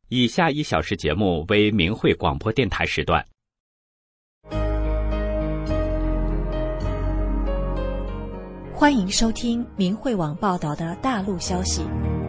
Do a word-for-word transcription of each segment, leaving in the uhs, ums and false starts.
以下一小时节目为明慧广播电台时段。 欢迎收听明慧网报道的大陆消息。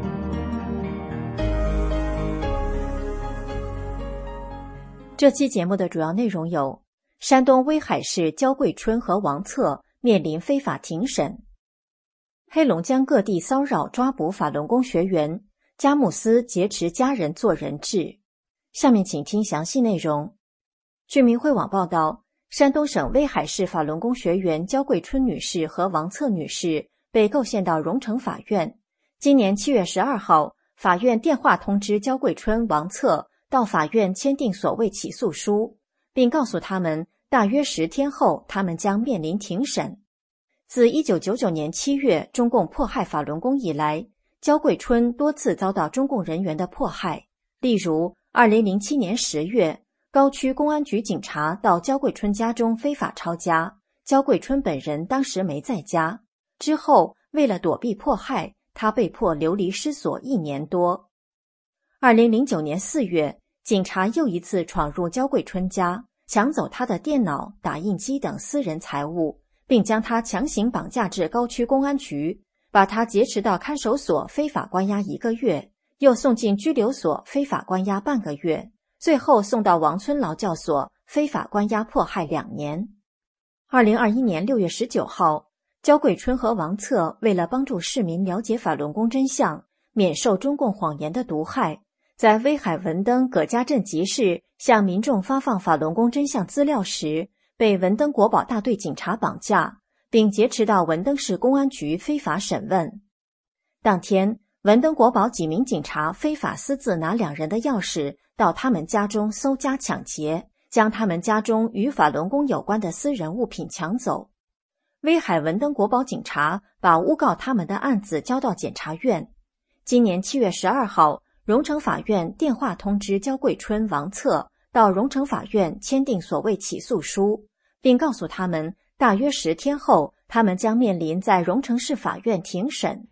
这期节目的主要内容有：山东威海市焦桂春和王策面临非法庭审；黑龙江各地骚扰抓捕法轮功学员，佳木斯劫持家人做人质。下面请听详细内容。据明慧网报道，山东省威海市法轮功学员焦桂春女士和王策女士被构陷到荣城法院。今年七月十二号，法院电话通知焦桂春、王策到法院签订所谓起诉书，并告诉他们大约十天后他们将面临庭审。自一九九九年七月中共迫害法轮功以来，焦桂春多次遭到中共人员的迫害。例如二零零七年十月，高区公安局警察到焦桂春家中非法抄家，焦桂春本人当时没在家。之后为了躲避迫害，他被迫流离失所一年多。二零零九年四月，警察又一次闯入焦桂春家，抢走他的电脑、打印机等私人财物，并将他强行绑架至高区公安局，把他劫持到看守所非法关押一个月，又送进拘留所非法关押半个月，最后送到王村劳教所非法关押迫害两年。二零二一年六月十九号，焦桂春和王策为了帮助市民了解法轮功真相，免受中共谎言的毒害，在威海文登葛家镇集市向民众发放法轮功真相资料时，被文登国保大队警察绑架，并劫持到文登市公安局非法审问。当天，文登国保几名警察非法私自拿两人的钥匙到他们家中搜家抢劫，将他们家中与法轮功有关的私人物品抢走。威海文登国保警察把诬告他们的案子交到检察院。今年七月十二号，荣城法院电话通知焦桂春、王策到荣城法院签订所谓起诉书，并告诉他们大约十天后他们将面临在荣城市法院庭审。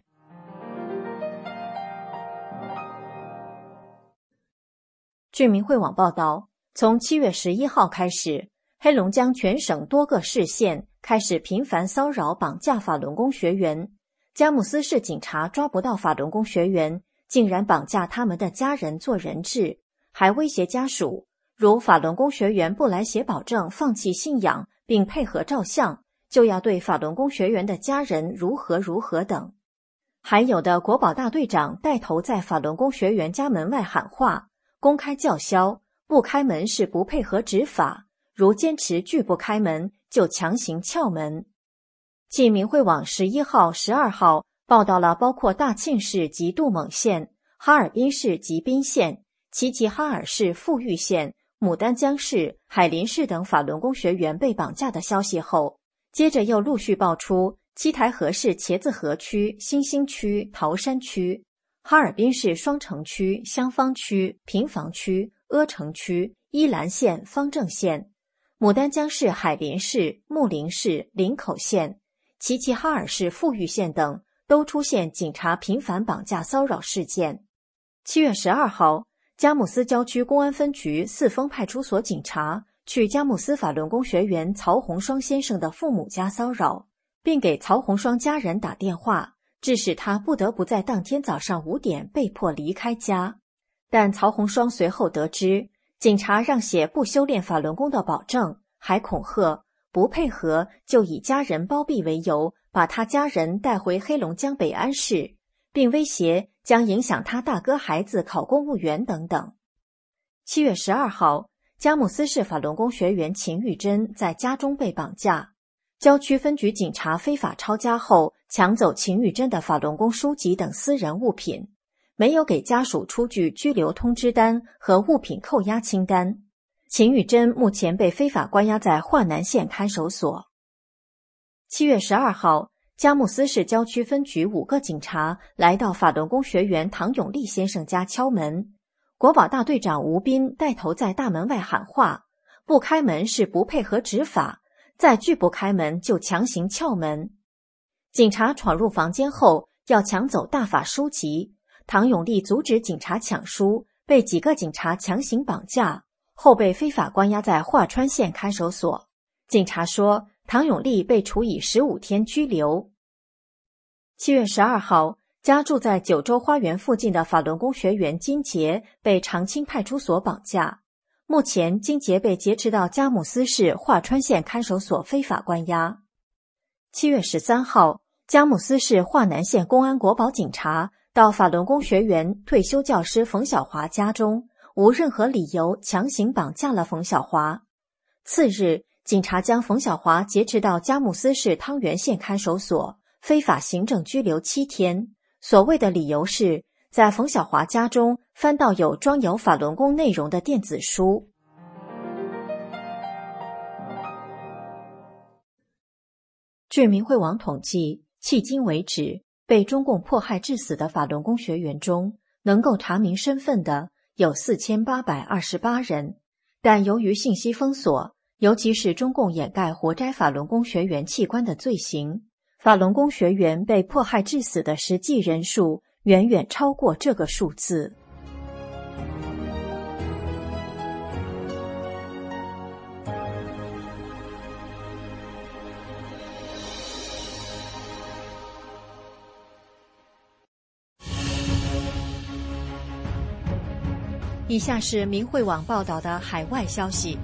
据明慧网报道，从七月十一号开始，黑龙江全省多个市县开始频繁骚扰绑架法轮功学员。佳木斯市警察抓不到法轮功学员，竟然绑架他们的家人做人质，还威胁家属，如法轮功学员不来写保证放弃信仰并配合照相，就要对法轮功学员的家人如何如何等。还有的国保大队长带头在法轮功学员家门外喊话，公开叫嚣，不开门是不配合执法，如坚持拒不开门就强行撬门。继明慧网十一号、十二号报道了包括大庆市及杜蒙县、哈尔滨市及宾县、齐齐哈尔市富裕县、牡丹江市、海林市等法轮功学员被绑架的消息后，接着又陆续爆出七台河市茄子河区、新兴区、桃山区、哈尔滨市双城区、香坊区、平房区、阿城区、依兰县、方正县、牡丹江市海林市、木陵市、林口县、齐齐哈尔市富裕县等都出现警察频繁绑架骚扰事件。七月十二号，佳木斯郊区公安分局四丰派出所警察去佳木斯法轮功学员曹红双先生的父母家骚扰，并给曹红双家人打电话，致使他不得不在当天早上五点被迫离开家。但曹红双随后得知，警察让写不修炼法轮功的保证，还恐吓不配合就以家人包庇为由，把他家人带回黑龙江北安市，并威胁将影响他大哥孩子考公务员等等。七月十二号，佳木斯市法轮功学员秦玉珍在家中被绑架，郊区分局警察非法抄家后，抢走秦玉珍的法轮功书籍等私人物品，没有给家属出具拘留通知单和物品扣押清单。秦玉珍目前被非法关押在桦南县看守所。七月十二号，佳木斯市郊区分局五个警察来到法轮功学员唐永利先生家敲门，国保大队长吴斌带头在大门外喊话，不开门是不配合执法，再拒不开门就强行撬门。警察闯入房间后要抢走大法书籍，唐永利阻止警察抢书， 被几个警察强行绑架，后被非法关押在桦川县看守所。警察说，唐永利被处以十五天拘留。七月十二号，家住在九州花园附近的法轮功学员金杰被长青派出所绑架。目前，金杰被劫持到佳木斯市桦川县看守所非法关押。七月十三号，佳木斯市桦南县公安国保警察到法轮功学员退休教师冯小华家中，无任何理由强行绑架了冯小华。次日，警察将冯小华劫持到佳木斯市汤原县看守所，非法行政拘留七天。所谓的理由是，在冯小华家中翻到有装有法轮功内容的电子书。据明慧网统计，迄今为止，被中共迫害致死的法轮功学员中，能够查明身份的有四千八百二十八人，但由于信息封锁，尤其是中共掩盖活摘法轮功学员器官的罪行，法轮功学员被迫害致死的实际人数远远超过这个数字。以下是明慧网报道的海外消息，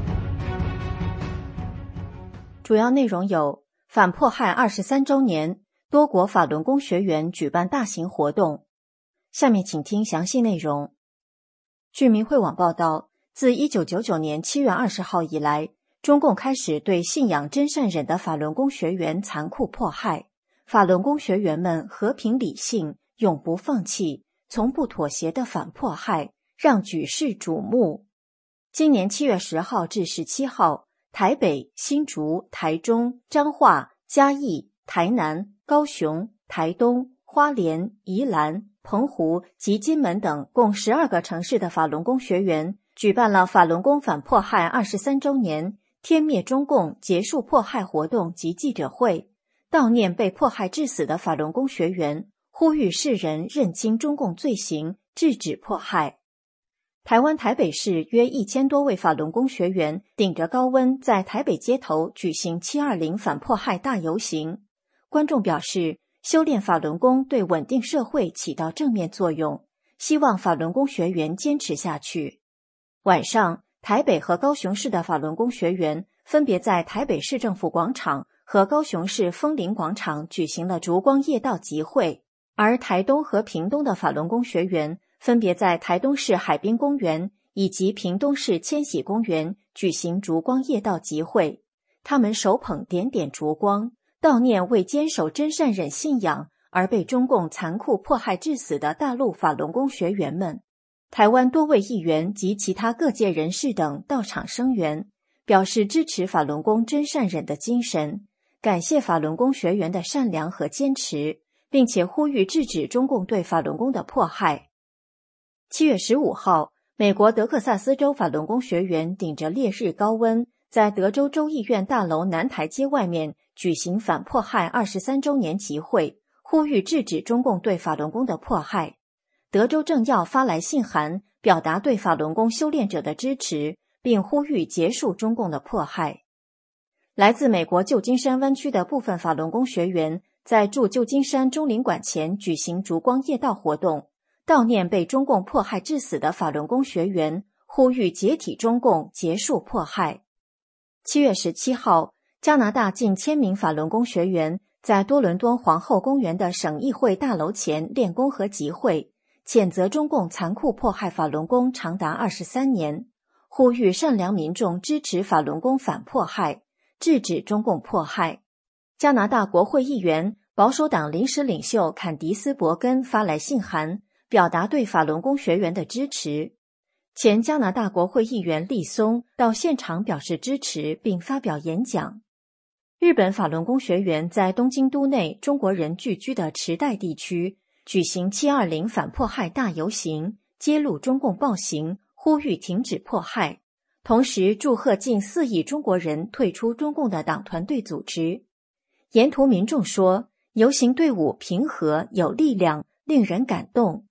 主要内容有：反迫害二十三周年，多国法轮功学员举办大型活动。下面请听详细内容。据明慧网报道，自一九九九年七月二十号以来，中共开始对信仰真善忍的法轮功学员残酷迫害。法轮功学员们和平理性，永不放弃，从不妥协的反迫害，让举世瞩目。今年七月十号至十七号，台北、新竹、台中、彰化、嘉义、台南、高雄、台东、花莲、宜兰、澎湖及金门等共十二个城市的法轮功学员举办了法轮功反迫害二十三周年天灭中共结束迫害活动及记者会，悼念被迫害致死的法轮功学员，呼吁世人认清中共罪行，制止迫害。台湾台北市约一千多位法轮功学员顶着高温在台北街头举行七二零反迫害大游行。观众表示，修炼法轮功对稳定社会起到正面作用，希望法轮功学员坚持下去。晚上，台北和高雄市的法轮功学员分别在台北市政府广场和高雄市枫林广场举行了烛光夜道集会，而台东和屏东的法轮功学员分别在台东市海滨公园以及屏东市千禧公园举行烛光夜道集会，他们手捧点点烛光，悼念为坚守真善忍信仰而被中共残酷迫害致死的大陆法轮功学员们。台湾多位议员及其他各界人士等到场声援，表示支持法轮功真善忍的精神，感谢法轮功学员的善良和坚持，并且呼吁制止中共对法轮功的迫害。七月十五号，美国德克萨斯州法轮功学员顶着烈日高温，在德州州议院大楼南台街外面举行反迫害二十三周年集会，呼吁制止中共对法轮功的迫害。德州政要发来信函，表达对法轮功修炼者的支持，并呼吁结束中共的迫害。来自美国旧金山湾区的部分法轮功学员在驻旧金山中领馆前举行烛光夜道活动，悼念被中共迫害致死的法轮功学员，呼吁解体中共，结束迫害。七月十七号，加拿大近千名法轮功学员在多伦多皇后公园的省议会大楼前练功和集会，谴责中共残酷迫害法轮功长达二十三年，呼吁善良民众支持法轮功反迫害，制止中共迫害。加拿大国会议员保守党临时领袖坎迪斯·伯根发来信函，表达对法轮功学员的支持。前加拿大国会议员利松到现场表示支持，并发表演讲。日本法轮功学员在东京都内中国人聚居的池袋地区举行七二零反迫害大游行，揭露中共暴行，呼吁停止迫害，同时祝贺近四亿中国人退出中共的党团队组织。沿途民众说，游行队伍平和有力量，令人感动。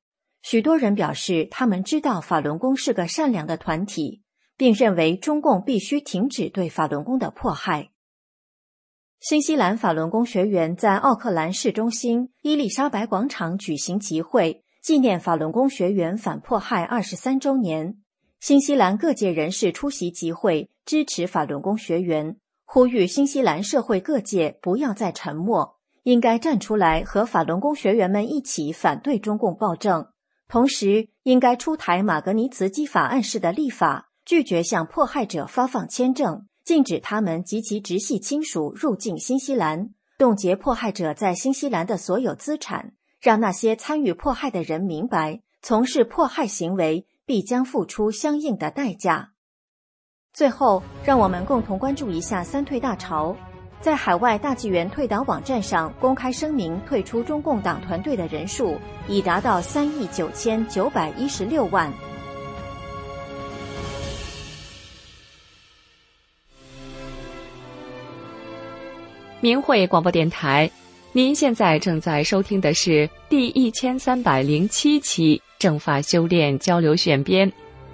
许多人表示他们知道法轮功是个善良的团体，并认为中共必须停止对法轮功的迫害。新西兰法轮功学员在奥克兰市中心伊丽莎白广场举行集会，纪念法轮功学员反迫害二十三周年。新西兰各界人士出席集会，支持法轮功学员，呼吁新西兰社会各界不要再沉默，应该站出来和法轮功学员们一起反对中共暴政，同时应该出台马格尼茨基法案式的立法，拒绝向迫害者发放签证，禁止他们及其直系亲属入境新西兰，冻结迫害者在新西兰的所有资产，让那些参与迫害的人明白，从事迫害行为必将付出相应的代价。最后，让我们共同关注一下三退大潮。在海外大纪元退党网站上公开声明退出中共党团队的人数已达到三亿九千九百一十六万。 明慧广播电台，您现在正在收听的是第一千三百零七期正法修炼交流选编。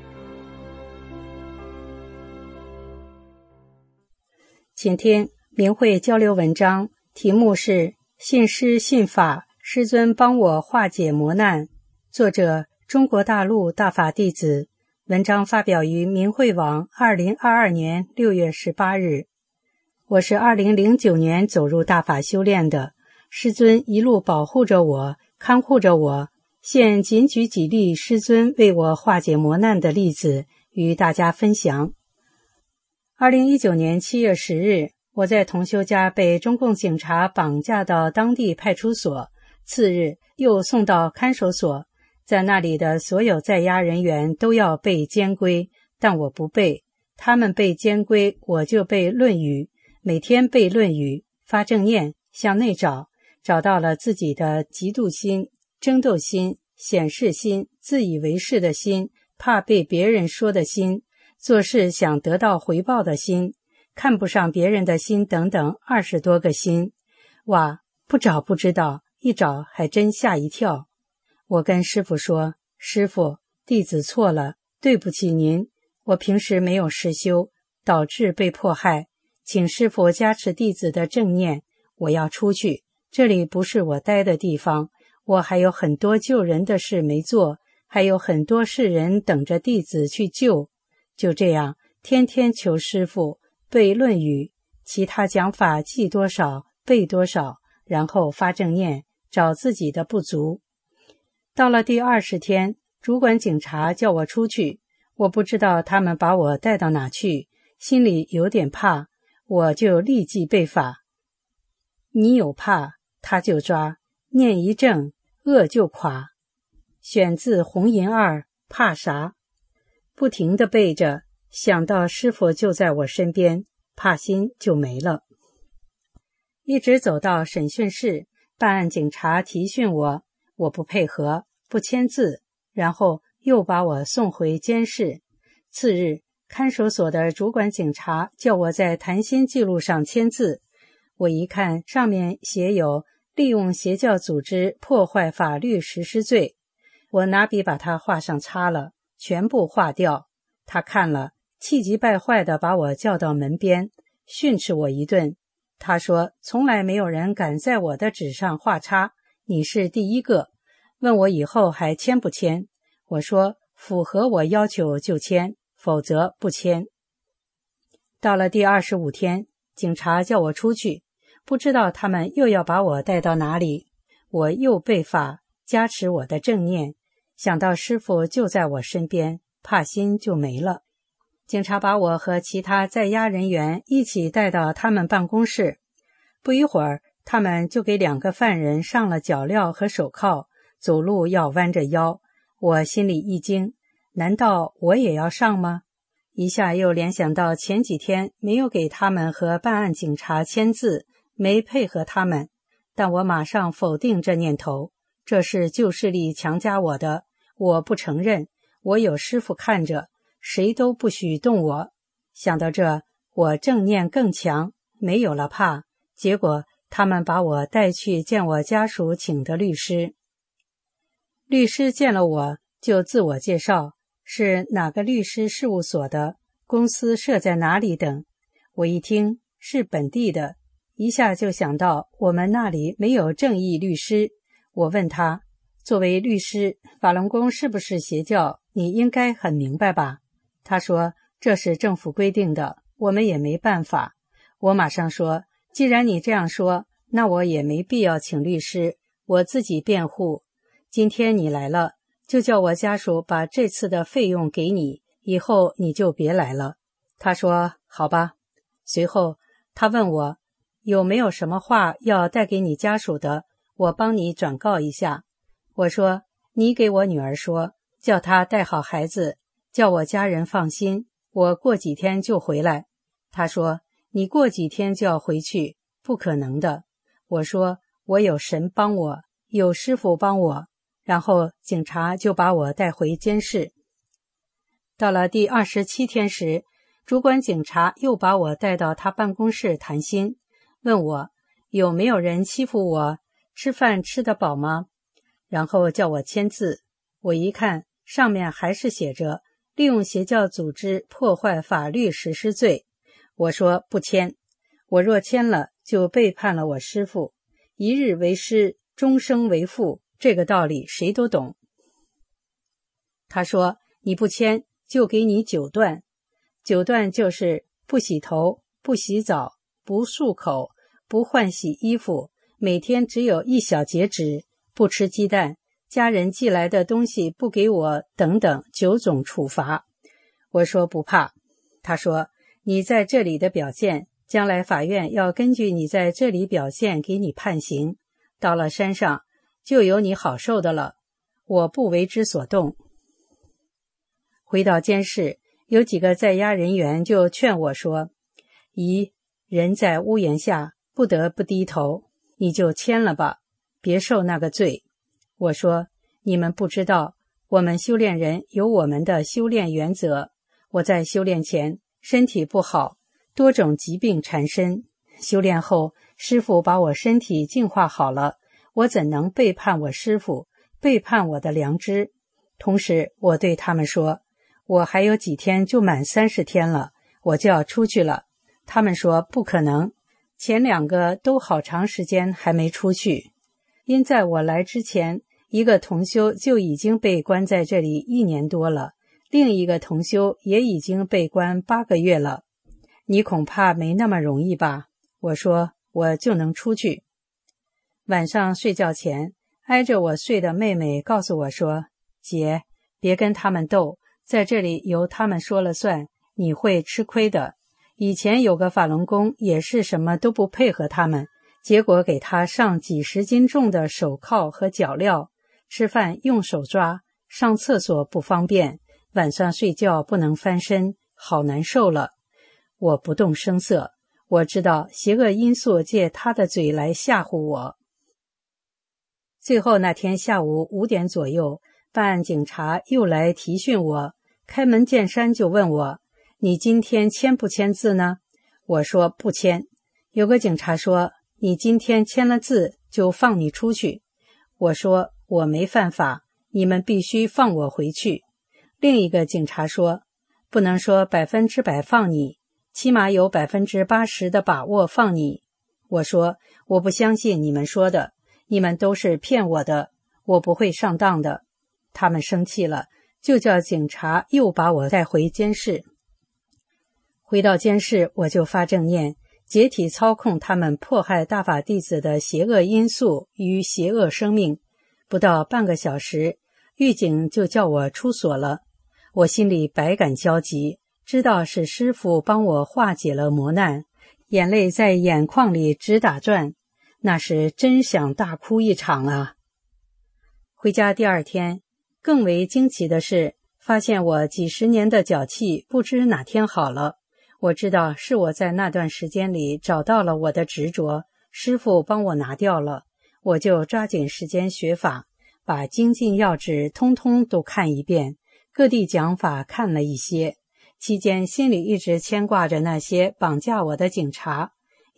请听明慧交流文章，题目是信师信法，师尊帮我化解磨难，作者中国大陆大法弟子，文章发表于明慧网二零二二年六月十八日。我是二零零九年走入大法修炼的，师尊一路保护着我，看护着我，现仅举几例师尊为我化解磨难的例子与大家分享。二零一九年七月十日，我在同修家被中共警察绑架到当地派出所，次日又送到看守所，在那里的所有在押人员都要背监规，但我不背，他们背监规，我就背论语，每天背论语，发正念，向内找，找到了自己的嫉妒心、争斗心、显示心、自以为是的心、怕被别人说的心、做事想得到回报的心、看不上别人的心等等二十多个心。哇，不找不知道，一找还真吓一跳。我跟师父说，师父，弟子错了，对不起您，我平时没有实修，导致被迫害，请师父加持弟子的正念，我要出去，这里不是我待的地方，我还有很多救人的事没做，还有很多世人等着弟子去救。就这样，天天求师父背论语，其他讲法记多少背多少，然后发正念，找自己的不足。到了第二十天，主管警察叫我出去，我不知道他们把我带到哪去，心里有点怕，我就立即背法。你有怕，他就抓，念一正，恶就垮。选自红银二，怕啥？不停地背着，想到师父就在我身边，怕心就没了。一直走到审讯室，办案警察提讯我，我不配合，不签字，然后又把我送回监室。次日，看守所的主管警察叫我在谈心记录上签字，我一看上面写有利用邪教组织破坏法律实施罪，我拿笔把它画上叉了，全部划掉。他看了，气急败坏地把我叫到门边，训斥我一顿。他说，从来没有人敢在我的纸上画叉，你是第一个，问我以后还签不签。我说，符合我要求就签，否则不签。到了第二十五天，警察叫我出去，不知道他们又要把我带到哪里。我又背法，加持我的正念，想到师父就在我身边，怕心就没了。警察把我和其他在押人员一起带到他们办公室，不一会儿，他们就给两个犯人上了脚镣和手铐，走路要弯着腰。我心里一惊，难道我也要上吗？一下又联想到前几天没有给他们和办案警察签字，没配合他们，但我马上否定这念头，这是旧势力强加我的，我不承认，我有师父看着，谁都不许动我。想到这，我正念更强，没有了怕。结果他们把我带去见我家属请的律师。 律师见了我就自我介绍，是哪个律师事务所的，公司设在哪里等。我一听是本地的，一下就想到我们那里没有正义律师。我问他，作为律师，法轮功是不是邪教，你应该很明白吧？他说这是政府规定的，我们也没办法。我马上说，既然你这样说，那我也没必要请律师，我自己辩护。今天你来了，就叫我家属把这次的费用给你，以后你就别来了。他说好吧。随后他问我有没有什么话要带给你家属的，我帮你转告一下。我说你给我女儿说，叫她带好孩子，叫我家人放心，我过几天就回来。他说你过几天就要回去，不可能的。我说我有神帮我，有师父帮我。然后警察就把我带回监室。到了第二十七天时，主管警察又把我带到他办公室谈心，问我有没有人欺负我，吃饭吃得饱吗？然后叫我签字。我一看，上面还是写着利用邪教组织破坏法律实施罪。我说不签，我若签了就背叛了我师父，一日为师，终生为父，这个道理谁都懂。他说你不签就给你九段。九段就是不洗头，不洗澡，不漱口，不换洗衣服，每天只有一小节纸，不吃鸡蛋，家人寄来的东西不给我，等等九种处罚。我说不怕。他说你在这里的表现，将来法院要根据你在这里表现给你判刑，到了山上就有你好受的了。我不为之所动。回到监室，有几个在押人员就劝我说，姨，人在屋檐下，不得不低头，你就签了吧，别受那个罪。我说你们不知道，我们修炼人有我们的修炼原则。我在修炼前身体不好，多种疾病缠身，修炼后师父把我身体净化好了，我怎能背叛我师父，背叛我的良知？同时我对他们说，我还有几天就满三十天了，我就要出去了。他们说不可能，前两个都好长时间还没出去。因在我来之前，一个同修就已经被关在这里一年多了，另一个同修也已经被关八个月了。你恐怕没那么容易吧？我说我就能出去。晚上睡觉前，挨着我睡的妹妹告诉我说，姐，别跟他们斗，在这里由他们说了算，你会吃亏的。以前有个法轮功也是什么都不配合他们，结果给他上几十斤重的手铐和脚镣，吃饭用手抓，上厕所不方便，晚上睡觉不能翻身，好难受了。我不动声色，我知道邪恶因素借他的嘴来吓唬我。最后那天下午五点左右，办案警察又来提讯我，开门见山就问我，你今天签不签字呢？我说不签。有个警察说，你今天签了字就放你出去。我说我没犯法，你们必须放我回去。另一个警察说，不能说百分之百放你，起码有百分之八十的把握放你。我说我不相信你们说的，你们都是骗我的，我不会上当的。他们生气了，就叫警察又把我带回监室。回到监室，我就发正念，解体操控他们迫害大法弟子的邪恶因素与邪恶生命。不到半个小时，狱警就叫我出所了。我心里百感交集，知道是师父帮我化解了磨难，眼泪在眼眶里直打转，那是真想大哭一场啊。回家第二天，更为惊奇的是，发现我几十年的脚气不知哪天好了。我知道是我在那段时间里找到了我的执着，师父帮我拿掉了，我就抓紧时间学法，把精进要旨通通都看一遍，各地讲法看了一些，期间心里一直牵挂着那些绑架我的警察，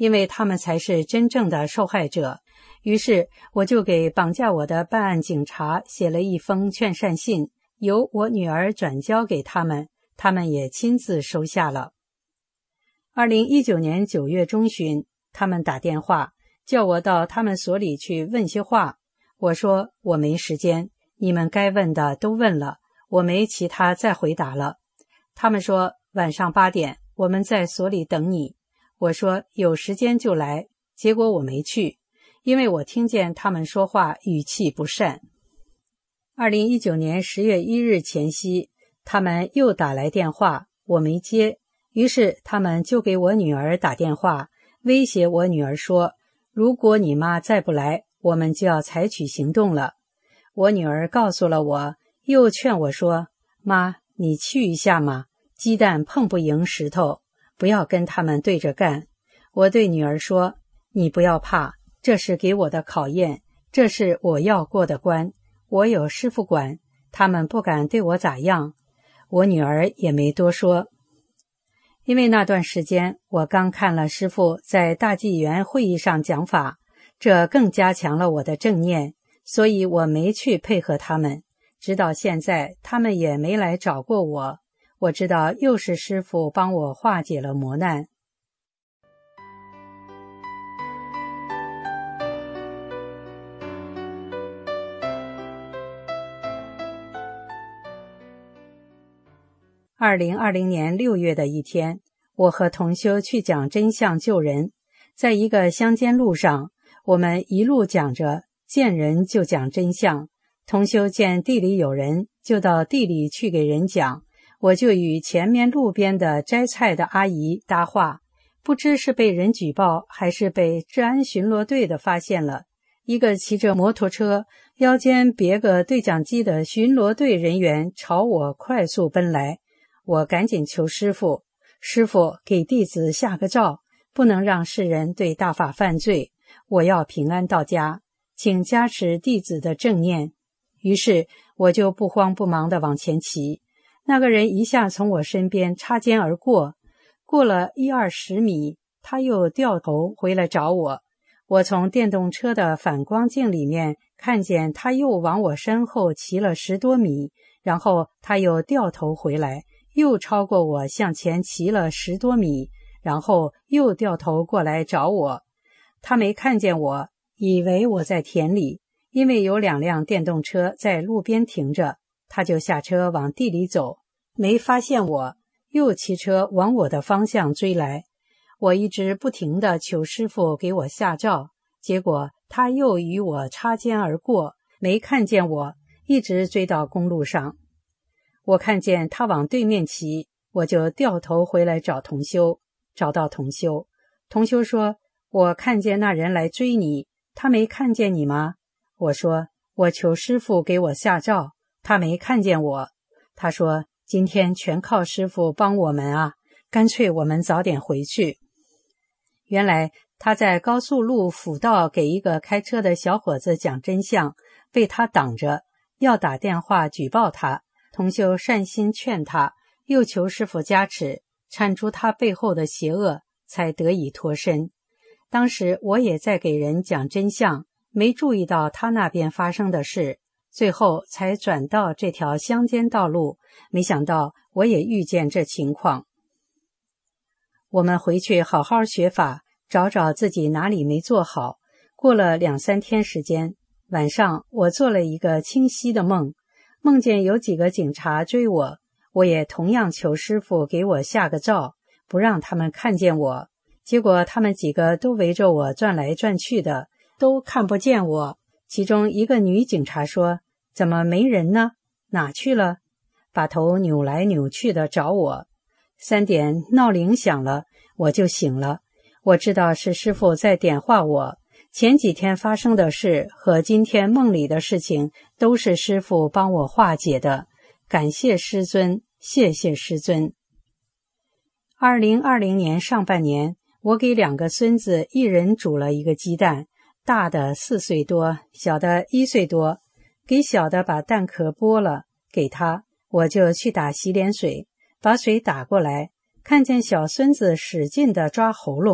因为他们才是真正的受害者。于是我就给绑架我的办案警察写了一封劝善信，由我女儿转交给他们，他们也亲自收下了。二零一九年九月中旬，他们打电话叫我到他们所里去问些话。我说我没时间，你们该问的都问了，我没其他再回答了。他们说晚上八点我们在所里等你。我说有时间就来，结果我没去，因为我听见他们说话语气不善。二零一九年十月一日前夕，他们又打来电话，我没接，于是他们就给我女儿打电话，威胁我女儿说，如果你妈再不来，我们就要采取行动了。我女儿告诉了我，又劝我说，妈，你去一下嘛，鸡蛋碰不赢石头，不要跟他们对着干。我对女儿说，你不要怕，这是给我的考验，这是我要过的关，我有师父管，他们不敢对我咋样。我女儿也没多说。因为那段时间我刚看了师父在大纪元会议上讲法，这更加强了我的正念，所以我没去配合他们。直到现在他们也没来找过我，我知道又是师父帮我化解了磨难。二零二零年六月的一天，我和同修去讲真相救人，在一个乡间路上，我们一路讲着，见人就讲真相。同修见地里有人，就到地里去给人讲，我就与前面路边的摘菜的阿姨搭话，不知是被人举报还是被治安巡逻队的发现了。一个骑着摩托车，腰间别个对讲机的巡逻队人员朝我快速奔来，我赶紧求师父，师父给弟子下个诏，不能让世人对大法犯罪，我要平安到家，请加持弟子的正念。于是我就不慌不忙地往前骑，那个人一下从我身边擦肩而过，过了一二十米，他又掉头回来找我。我从电动车的反光镜里面看见他又往我身后骑了十多米，然后他又掉头回来，又超过我向前骑了十多米，然后又掉头过来找我。他没看见我，以为我在田里，因为有两辆电动车在路边停着，他就下车往地里走，没发现我，又骑车往我的方向追来。我一直不停地求师父给我下诏，结果他又与我擦肩而过，没看见我，一直追到公路上。我看见他往对面骑，我就掉头回来找同修，找到同修。同修说，我看见那人来追你，他没看见你吗？我说，我求师父给我下诏，他没看见我。他说，今天全靠师父帮我们啊，干脆我们早点回去。原来他在高速路辅道给一个开车的小伙子讲真相，被他挡着，要打电话举报他。同修善心劝他，又求师父加持，铲除他背后的邪恶，才得以脱身。当时我也在给人讲真相，没注意到他那边发生的事，最后才转到这条乡间道路，没想到我也遇见这情况。我们回去好好学法，找找自己哪里没做好。过了两三天时间，晚上我做了一个清晰的梦，梦见有几个警察追我，我也同样求师父给我下个诏，不让他们看见我。结果他们几个都围着我转来转去的，都看不见我。其中一个女警察说，怎么没人呢？哪去了？把头扭来扭去的找我。三点闹铃响了，我就醒了。我知道是师父在点化我，前几天发生的事和今天梦里的事情都是师父帮我化解的，感谢师尊，谢谢师尊。二零二零年上半年，我给两个孙子一人煮了一个鸡蛋，大的四岁多，小的一岁多。给小的把蛋壳剥了，给他，我就去打洗脸水，把水打过来，看见小孙子使劲地抓喉咙，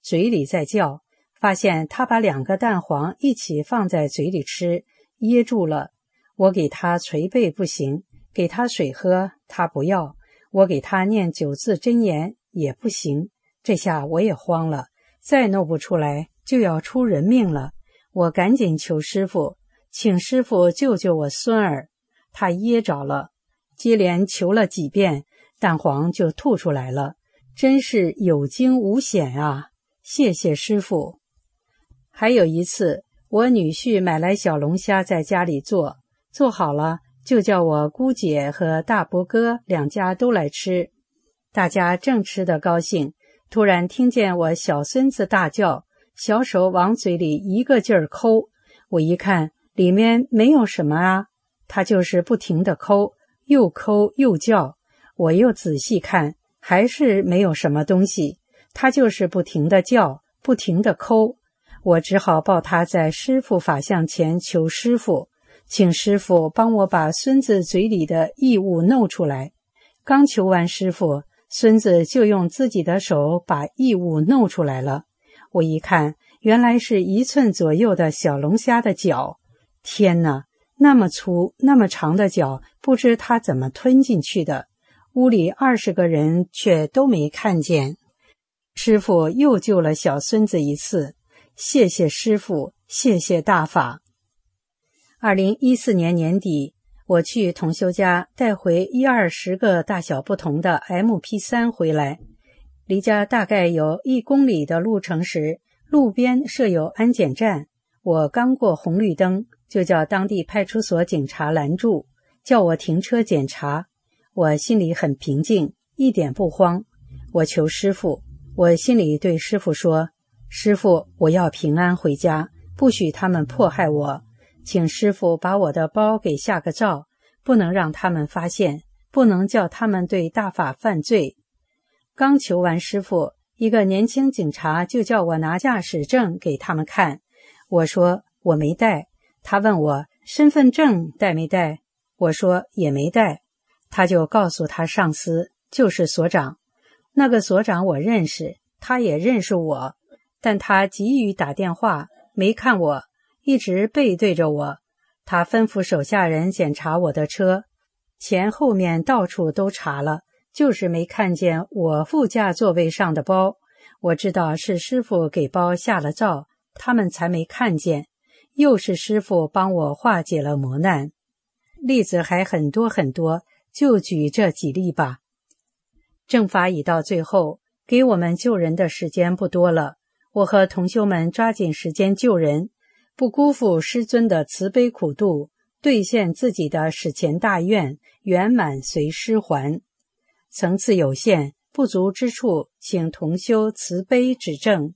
嘴里在叫，发现他把两个蛋黄一起放在嘴里吃，噎住了。我给他捶背不行，给他水喝他不要，我给他念九字真言也不行。这下我也慌了，再弄不出来就要出人命了。我赶紧求师傅，请师傅救救我孙儿，他噎着了。接连求了几遍，蛋黄就吐出来了，真是有惊无险啊！谢谢师傅。还有一次，我女婿买来小龙虾在家里做，做好了就叫我姑姐和大伯哥两家都来吃。大家正吃得高兴，突然听见我小孙子大叫，小手往嘴里一个劲儿抠。我一看里面没有什么啊，他就是不停地抠，又抠又叫。我又仔细看，还是没有什么东西，他就是不停地叫，不停地抠。我只好抱他在师父法像前求师父，请师父帮我把孙子嘴里的异物弄出来。刚求完师父，孙子就用自己的手把异物弄出来了。我一看，原来是一寸左右的小龙虾的脚。天哪，那么粗那么长的脚，不知他怎么吞进去的。屋里二十个人却都没看见。师父又救了小孙子一次，谢谢师父，谢谢大法。二零一四年年底，我去同修家带回一二十个大小不同的 M P 三 回来，离家大概有一公里的路程时，路边设有安检站。我刚过红绿灯，就叫当地派出所警察拦住，叫我停车检查。我心里很平静，一点不慌。我求师父，我心里对师父说，师父，我要平安回家，不许他们迫害我，请师父把我的包给下个照，不能让他们发现，不能叫他们对大法犯罪。刚求完师父，一个年轻警察就叫我拿驾驶证给他们看。我说我没带，他问我身份证带没带，我说也没带。他就告诉他上司，就是所长。那个所长我认识，他也认识我，但他急于打电话，没看我，一直背对着我。他吩咐手下人检查我的车，前后面到处都查了，就是没看见我副驾座位上的包。我知道是师父给包下了照，他们才没看见，又是师父帮我化解了磨难。例子还很多很多，就举这几例吧。正法已到最后，给我们救人的时间不多了，我和同修们抓紧时间救人，不辜负师尊的慈悲苦度，兑现自己的史前大愿，圆满随师还。层次有限，不足之处，请同修慈悲指正。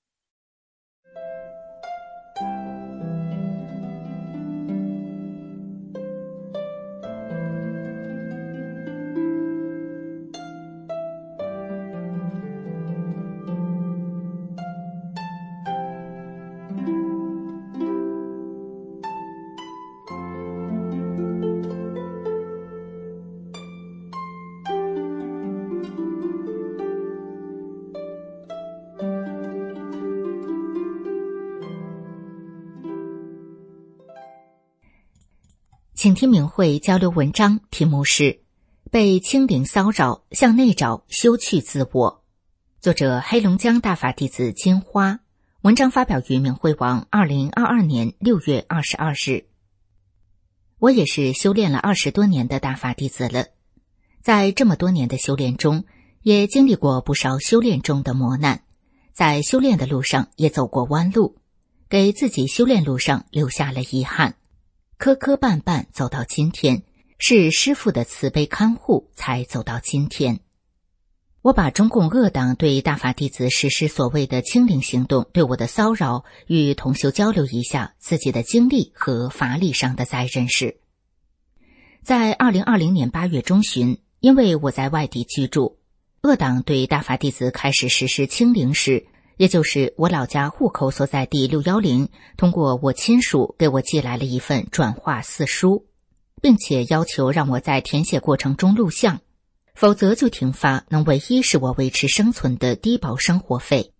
请听明慧交流文章，题目是被清灵骚扰，向内找，修去自我。作者黑龙江大法弟子金花。文章发表于明慧网二零二二年六月二十二日。我也是修炼了二十多年的大法弟子了，在这么多年的修炼中，也经历过不少修炼中的磨难，在修炼的路上也走过弯路，给自己修炼路上留下了遗憾。磕磕绊绊走到今天，是师父的慈悲看护才走到今天。我把中共恶党对大法弟子实施所谓的清零行动对我的骚扰与同修交流一下自己的经历和法理上的再认识。在二零二零年八月中旬，因为我在外地居住，恶党对大法弟子开始实施清零时，也就是我老家户口所在地六一零，通过我亲属给我寄来了一份转化四书，并且要求让我在填写过程中录像，否则就停发能唯一使我维持生存的低保生活费。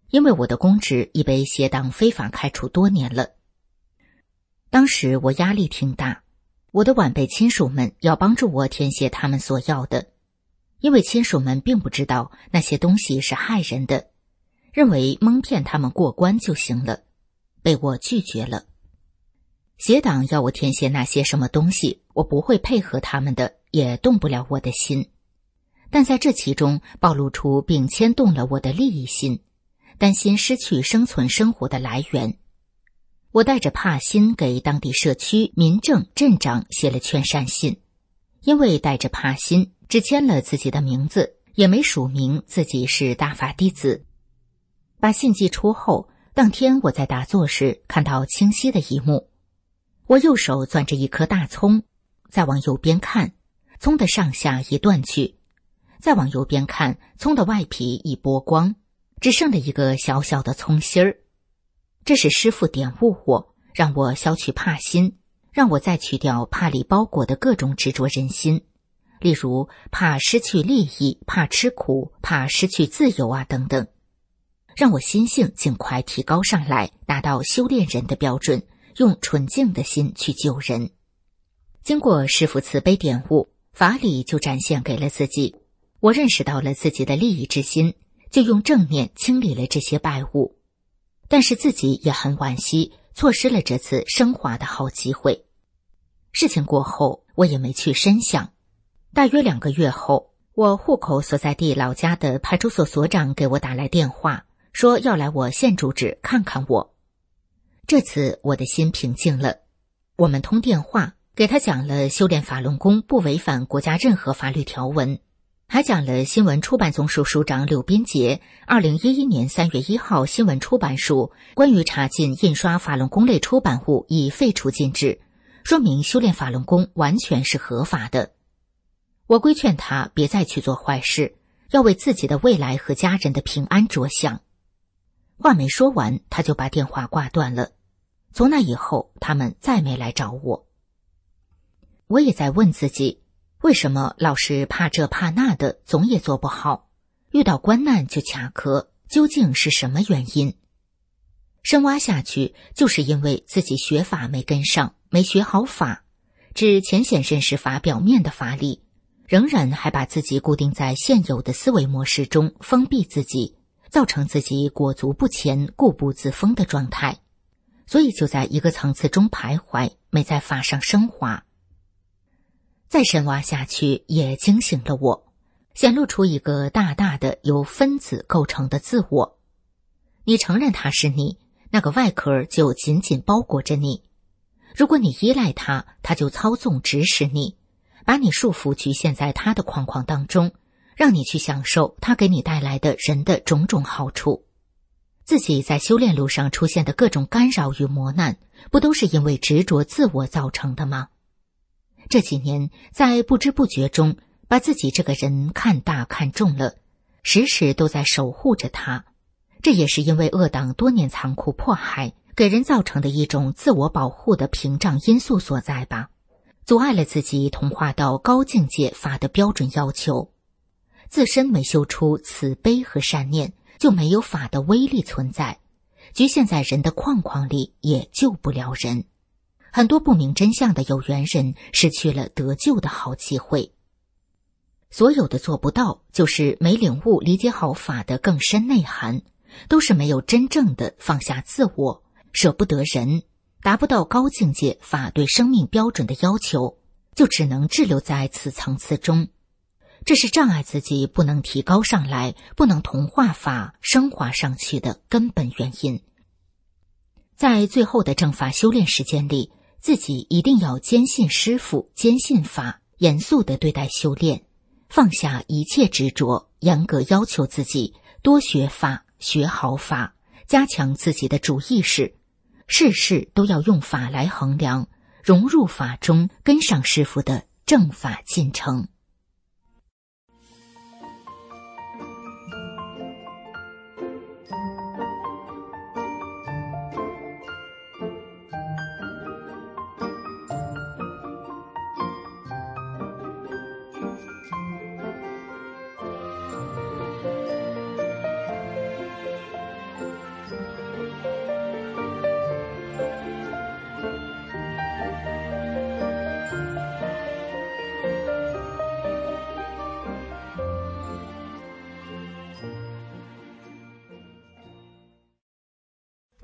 因为我的公职已被邪党非法开除多年了。当时我压力挺大，我的晚辈亲属们要帮助我填写他们所要的，因为亲属们并不知道那些东西是害人的，认为蒙骗他们过关就行了，被我拒绝了。邪党要我填写那些什么东西，我不会配合他们的，也动不了我的心。但在这其中暴露出并牵动了我的利益心，担心失去生存生活的来源。我带着怕心给当地社区民政镇长写了劝善信，因为带着怕心只签了自己的名字，也没署明自己是大法弟子。把信寄出后，当天我在打坐时看到清晰的一幕。我右手攥着一颗大葱，再往右边看，葱的上下已断去，再往右边看，葱的外皮已剥光，只剩了一个小小的葱心儿。这是师父点悟我，让我消去怕心，让我再去掉怕里包裹的各种执着人心，例如怕失去利益，怕吃苦，怕失去自由啊等等，让我心性尽快提高上来，达到修炼人的标准，用纯净的心去救人。经过师父慈悲点悟，法理就展现给了自己，我认识到了自己的利益之心，就用正念清理了这些败物。但是自己也很惋惜，错失了这次升华的好机会。事情过后，我也没去深想。大约两个月后，我户口所在地老家的派出所所长给我打来电话，说要来我县住址看看我。这次我的心平静了，我们通电话，给他讲了修炼法轮功不违反国家任何法律条文，还讲了新闻出版总署署长柳斌杰二零一一年三月一号新闻出版署关于查禁印刷法轮功类出版物已废除禁止，说明修炼法轮功完全是合法的。我规劝他别再去做坏事，要为自己的未来和家人的平安着想。话没说完，他就把电话挂断了。从那以后，他们再没来找我。我也在问自己，为什么老是怕这怕那的，总也做不好，遇到关难就卡壳，究竟是什么原因？深挖下去，就是因为自己学法没跟上，没学好法，只浅显认识法表面的法理，仍然还把自己固定在现有的思维模式中，封闭自己，造成自己裹足不前、固步自封的状态，所以就在一个层次中徘徊，没在法上升华。再深挖下去，也惊醒了我，显露出一个大大的由分子构成的自我。你承认它是你，那个外壳就紧紧包裹着你。如果你依赖它，它就操纵指使你，把你束缚局限在它的框框当中，让你去享受它给你带来的人的种种好处。自己在修炼路上出现的各种干扰与磨难，不都是因为执着自我造成的吗？这几年在不知不觉中把自己这个人看大看重了，时时都在守护着他，这也是因为恶党多年残酷迫害给人造成的一种自我保护的屏障因素所在吧，阻碍了自己同化到高境界法的标准要求。自身没修出慈悲和善念，就没有法的威力存在，局限在人的框框里也救不了人。很多不明真相的有缘人失去了得救的好机会。所有的做不到，就是没领悟理解好法的更深内涵，都是没有真正的放下自我，舍不得人，达不到高境界法对生命标准的要求，就只能滞留在此层次中。这是障碍自己不能提高上来，不能同化法升华上去的根本原因。在最后的正法修炼时间里，自己一定要坚信师父，坚信法，严肃地对待修炼，放下一切执着，严格要求自己多学法，学好法，加强自己的主意识，事事都要用法来衡量，融入法中，跟上师父的正法进程。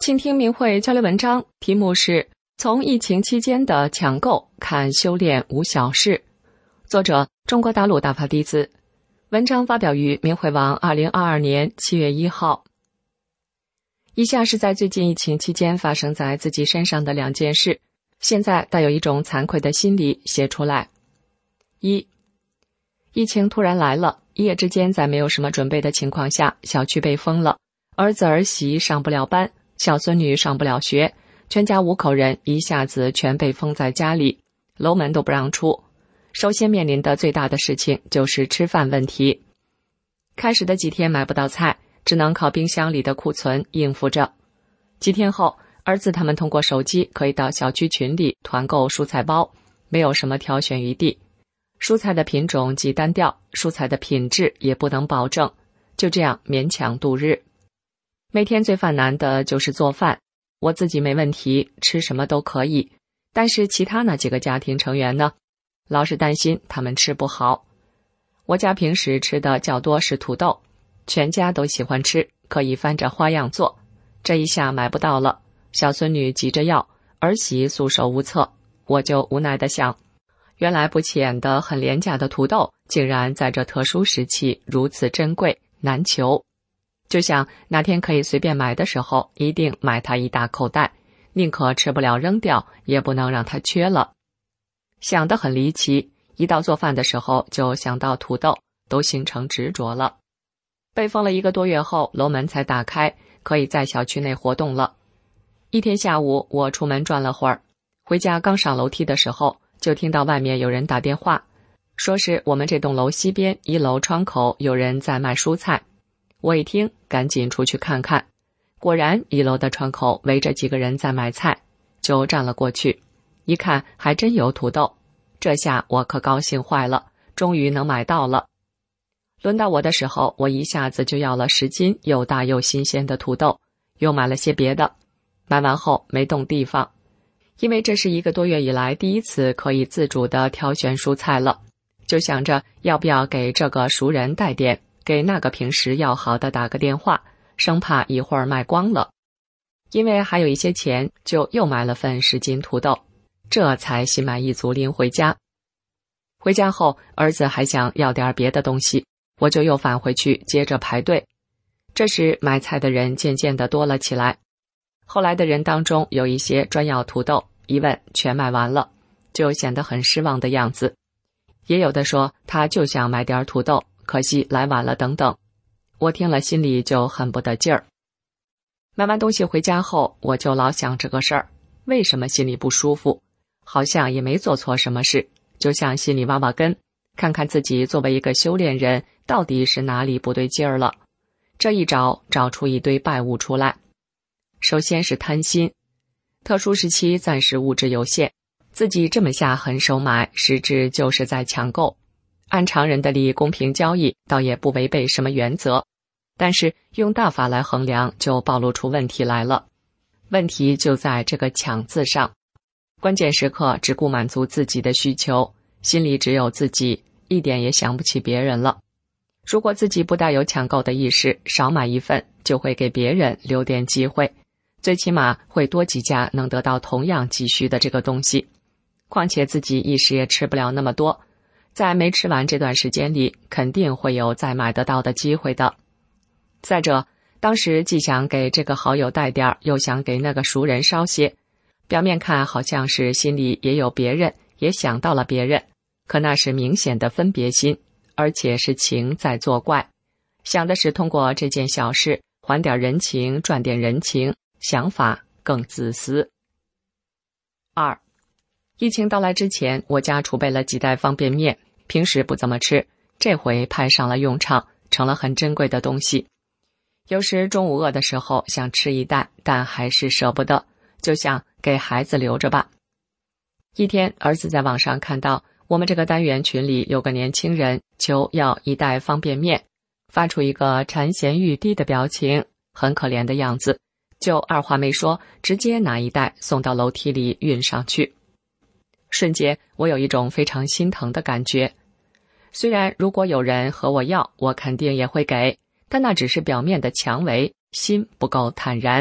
请听明慧交流文章，题目是从疫情期间的抢购看修炼无小事，作者中国大陆大法弟子。文章发表于明慧网二零二二年七月一号。以下是在最近疫情期间发生在自己身上的两件事，现在带有一种惭愧的心理写出来。一，疫情突然来了，一夜之间在没有什么准备的情况下，小区被封了，儿子儿媳上不了班，小孙女上不了学，全家五口人一下子全被封在家里，楼门都不让出。首先面临的最大的事情就是吃饭问题。开始的几天买不到菜，只能靠冰箱里的库存应付着。几天后，儿子他们通过手机可以到小区群里团购蔬菜包，没有什么挑选余地。蔬菜的品种极单调，蔬菜的品质也不能保证，就这样勉强度日。每天最犯难的就是做饭，我自己没问题，吃什么都可以，但是其他那几个家庭成员呢，老是担心他们吃不好。我家平时吃的较多是土豆，全家都喜欢吃，可以翻着花样做。这一下买不到了，小孙女急着要，儿媳束手无策，我就无奈地想，原来不起眼的很廉价的土豆，竟然在这特殊时期如此珍贵难求。就像哪天可以随便买的时候，一定买它一大口袋，宁可吃不了扔掉，也不能让它缺了。想得很离奇，一到做饭的时候就想到土豆，都形成执着了。被封了一个多月后，楼门才打开，可以在小区内活动了。一天下午，我出门转了会儿，回家刚上楼梯的时候，就听到外面有人打电话，说是我们这栋楼西边一楼窗口有人在卖蔬菜。我一听，赶紧出去看看，果然一楼的窗口围着几个人在买菜，就站了过去，一看还真有土豆，这下我可高兴坏了，终于能买到了。轮到我的时候，我一下子就要了十斤又大又新鲜的土豆，又买了些别的。买完后没动地方，因为这是一个多月以来第一次可以自主地挑选蔬菜了，就想着要不要给这个熟人带点，给那个平时要好的打个电话，生怕一会儿卖光了。因为还有一些钱，就又买了份十斤土豆，这才心满意足拎回家。回家后，儿子还想要点别的东西，我就又返回去接着排队。这时买菜的人渐渐地多了起来，后来的人当中有一些专要土豆，一问全卖完了，就显得很失望的样子。也有的说他就想买点土豆，可惜来晚了等等。我听了心里就很不得劲儿。买完东西回家后，我就老想这个事儿，为什么心里不舒服？好像也没做错什么事，就像心里挖挖根，看看自己作为一个修炼人到底是哪里不对劲儿了。这一找找出一堆败物出来。首先是贪心，特殊时期暂时物质有限，自己这么下狠手买，实质就是在抢购。按常人的理公平交易，倒也不违背什么原则，但是用大法来衡量，就暴露出问题来了。问题就在这个抢字上，关键时刻只顾满足自己的需求，心里只有自己，一点也想不起别人了。如果自己不带有抢购的意识，少买一份，就会给别人留点机会，最起码会多几家能得到同样急需的这个东西。况且自己一时也吃不了那么多，在没吃完这段时间里，肯定会有再买得到的机会的。再者，当时既想给这个好友带点，又想给那个熟人捎些，表面看好像是心里也有别人，也想到了别人，可那是明显的分别心，而且是情在作怪，想的是通过这件小事还点人情，赚点人情，想法更自私。二，疫情到来之前，我家储备了几袋方便面，平时不怎么吃，这回派上了用场，成了很珍贵的东西。有时中午饿的时候想吃一袋，但还是舍不得，就想给孩子留着吧。一天，儿子在网上看到我们这个单元群里有个年轻人求要一袋方便面，发出一个馋涎欲滴的表情，很可怜的样子，就二话没说，直接拿一袋送到楼梯里运上去。瞬间，我有一种非常心疼的感觉。虽然如果有人和我要，我肯定也会给，但那只是表面的强为，心不够坦然，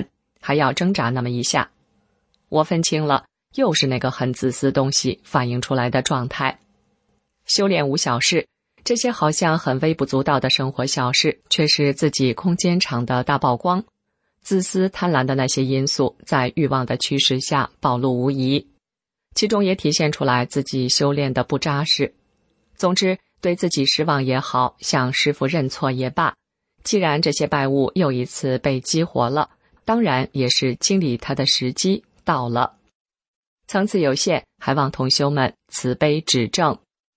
还要挣扎那么一下。我分清了，又是那个很自私东西反映出来的状态。修炼无小事，这些好像很微不足道的生活小事，却是自己空间场的大曝光。自私贪婪的那些因素在欲望的驱使下暴露无遗，其中也体现出来自己修炼的不扎实。总之，对自己失望也好，向师父认错也罢，既然这些败物又一次被激活了，当然也是清理它的时机到了。层次有限，还望同修们慈悲指正。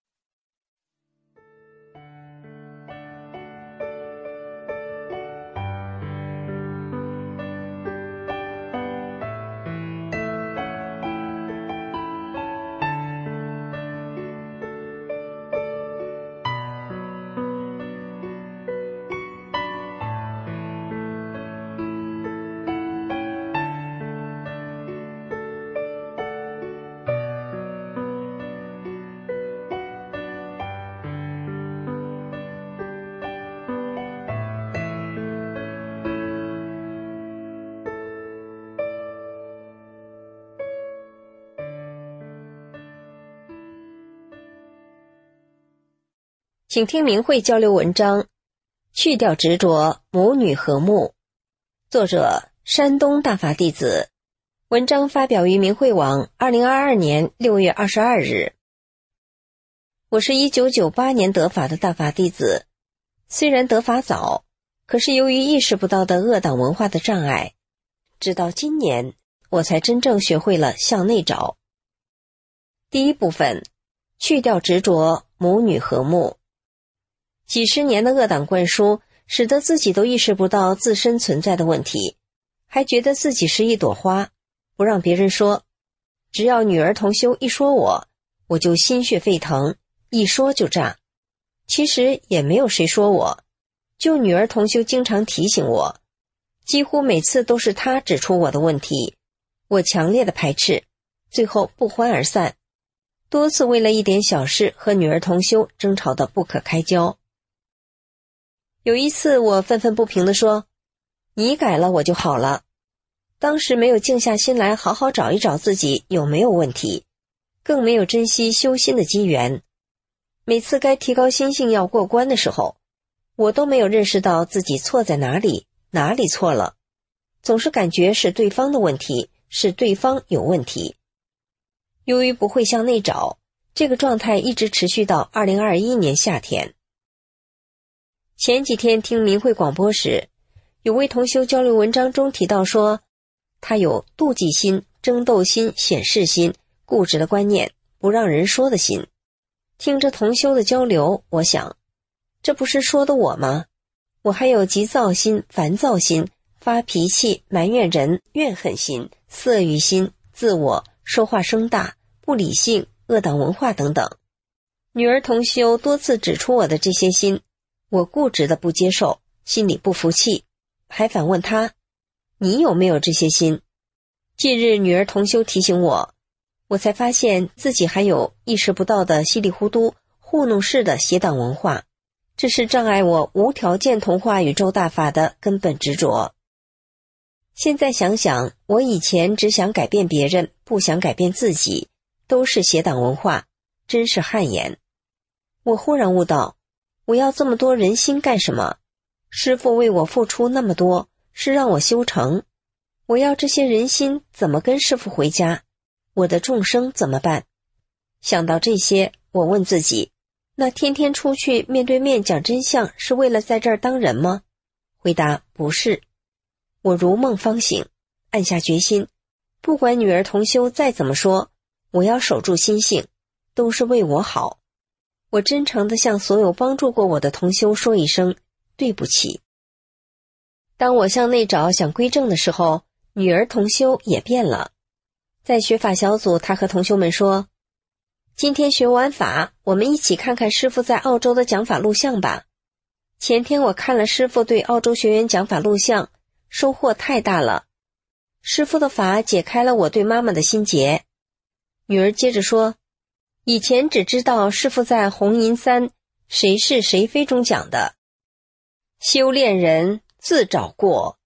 请听明慧交流文章，去掉执着，母女和睦。作者：山东大法弟子。文章发表于明慧网二零二二年六月二十二日。我是一九九八年得法的大法弟子，虽然得法早，可是由于意识不到的恶党文化的障碍，直到今年我才真正学会了向内找。第一部分，去掉执着，母女和睦。几十年的恶党灌输，使得自己都意识不到自身存在的问题，还觉得自己是一朵花，不让别人说。只要女儿同修一说我，我就心血沸腾，一说就炸。其实也没有谁说我，就女儿同修经常提醒我，几乎每次都是她指出我的问题，我强烈的排斥，最后不欢而散。多次为了一点小事和女儿同修争吵得不可开交。有一次我愤愤不平地说，你改了我就好了。当时没有静下心来好好找一找自己有没有问题，更没有珍惜修心的机缘。每次该提高心性要过关的时候，我都没有认识到自己错在哪里，哪里错了，总是感觉是对方的问题，是对方有问题。由于不会向内找，这个状态一直持续到二零二一年夏天。前几天听明慧广播时，有位同修交流文章中提到说，他有妒忌心、争斗心、显示心、固执的观念、不让人说的心。听着同修的交流，我想，这不是说的我吗？我还有急躁心、烦躁心、发脾气、埋怨人、怨恨心、色欲心、自我、说话声大、不理性、恶党文化等等。女儿同修多次指出我的这些心，我固执的不接受，心里不服气，还反问他，你有没有这些心？近日女儿同修提醒我，我才发现自己还有意识不到的稀里糊涂糊弄式的邪党文化，这是障碍我无条件同化宇宙大法的根本执着。现在想想，我以前只想改变别人，不想改变自己，都是邪党文化，真是汗颜。我忽然悟到，我要这么多人心干什么？师父为我付出那么多，是让我修成。我要这些人心怎么跟师父回家？我的众生怎么办？想到这些，我问自己，那天天出去面对面讲真相，是为了在这儿当人吗？回答不是。我如梦方醒，暗下决心，不管女儿同修再怎么说，我要守住心性，都是为我好。我真诚地向所有帮助过我的同修说一声对不起。当我向内找想归正的时候，女儿同修也变了。在学法小组，她和同修们说，今天学完法，我们一起看看师父在澳洲的讲法录像吧。前天我看了师父对澳洲学员讲法录像，收获太大了。师父的法解开了我对妈妈的心结。女儿接着说，以前只知道师父在红银三谁是谁非中讲的，修炼人自找过，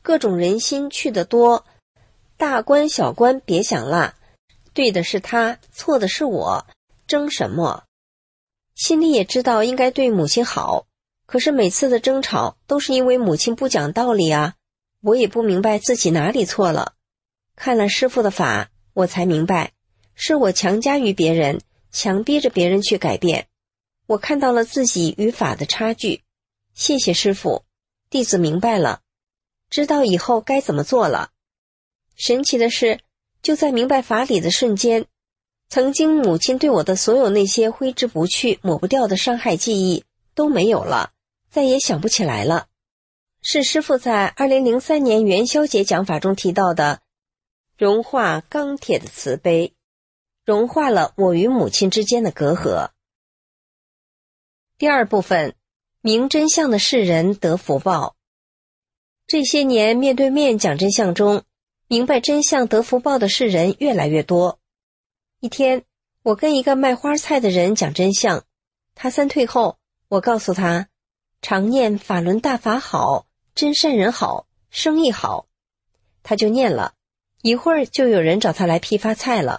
各种人心去得多，大官小官别想了，对的是他，错的是我，争什么？心里也知道应该对母亲好，可是每次的争吵都是因为母亲不讲道理啊，我也不明白自己哪里错了。看了师父的法，我才明白，是我强加于别人，强逼着别人去改变。我看到了自己与法的差距，谢谢师父，弟子明白了，知道以后该怎么做了。神奇的是，就在明白法理的瞬间，曾经母亲对我的所有那些挥之不去、抹不掉的伤害记忆都没有了，再也想不起来了。是师父在二零零三年元宵节讲法中提到的融化钢铁的慈悲，融化了我与母亲之间的隔阂。第二部分，明真相的世人得福报。这些年面对面讲真相中，明白真相得福报的世人越来越多。一天，我跟一个卖花菜的人讲真相，他三退后，我告诉他，常念法轮大法好，真善人好，生意好。他就念了，一会儿就有人找他来批发菜了。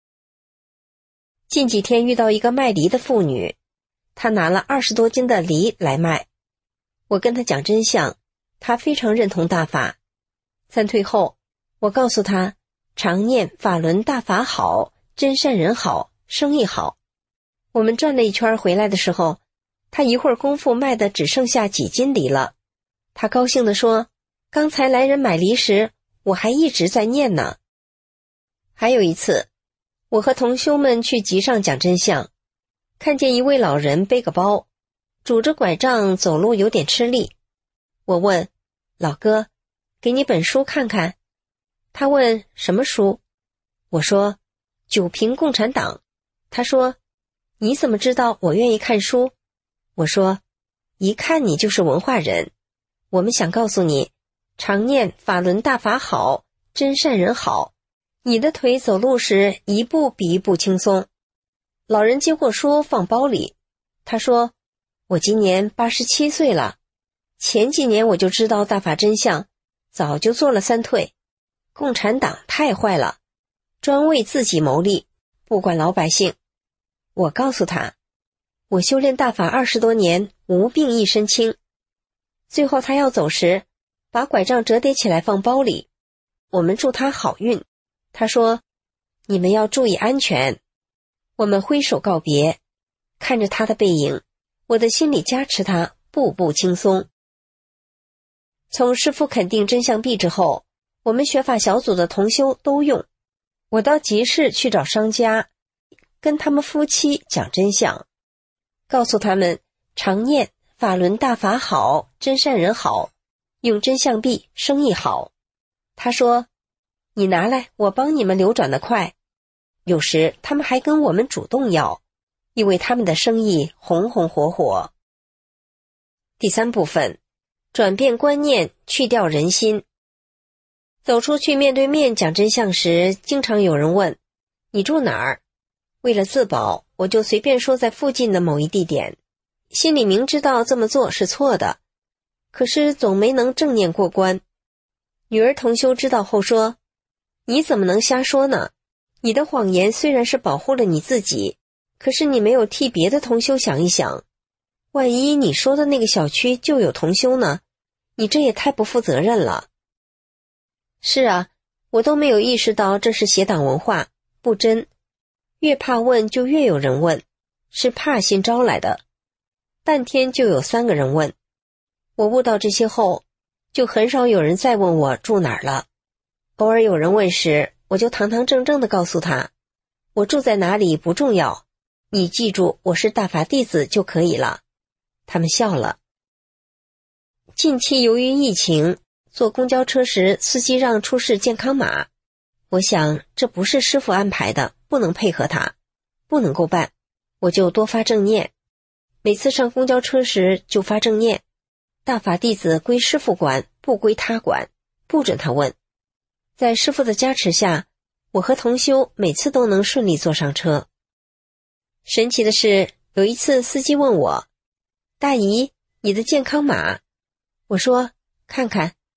近几天遇到一个卖梨的妇女，她拿了二十多斤的梨来卖，我跟她讲真相，她非常认同大法。三退后，我告诉她，常念法轮大法好，真善人好，生意好。我们转了一圈回来的时候，她一会儿功夫卖的只剩下几斤梨了。她高兴地说，刚才来人买梨时，我还一直在念呢。还有一次，我和同修们去集上讲真相，看见一位老人背个包，拄着拐杖走路有点吃力。我问，老哥，给你本书看看。他问，什么书？我说，九评共产党。他说，你怎么知道我愿意看书？我说，一看你就是文化人。我们想告诉你，常念法轮大法好，真善人好，你的腿走路时一步比一步轻松。老人接过书放包里，他说，我今年八十七岁了，前几年我就知道大法真相，早就做了三退。共产党太坏了，专为自己谋利，不管老百姓。我告诉他，我修炼大法二十多年，无病一身轻。最后他要走时，把拐杖折叠起来放包里，我们祝他好运。他说，你们要注意安全。我们挥手告别，看着他的背影，我的心里加持他，步步轻松。从师父肯定真相币之后，我们学法小组的同修都用。我到集市去找商家，跟他们夫妻讲真相，告诉他们常念法轮大法好，真善人好，用真相币生意好。他说，你拿来，我帮你们流转得快。有时他们还跟我们主动要，因为他们的生意红红火火。第三部分，转变观念，去掉人心。走出去面对面讲真相时，经常有人问，你住哪儿？为了自保，我就随便说在附近的某一地点，心里明知道这么做是错的，可是总没能正念过关。女儿同修知道后说，你怎么能瞎说呢？你的谎言虽然是保护了你自己，可是你没有替别的同修想一想，万一你说的那个小区就有同修呢？你这也太不负责任了。是啊，我都没有意识到这是邪党文化，不真。越怕问就越有人问，是怕心招来的。半天就有三个人问。我悟到这些后，就很少有人再问我住哪儿了。偶尔有人问时，我就堂堂正正地告诉他，我住在哪里不重要，你记住我是大法弟子就可以了。他们笑了。近期由于疫情，坐公交车时司机让出示健康码，我想这不是师父安排的，不能配合他，不能够办，我就多发正念。每次上公交车时就发正念，大法弟子归师父管，不归他管，不准他问。在师父的加持下，我和同修每次都能顺利坐上车。神奇的是，有一次司机问我，大姨，你的健康码？我说，看看。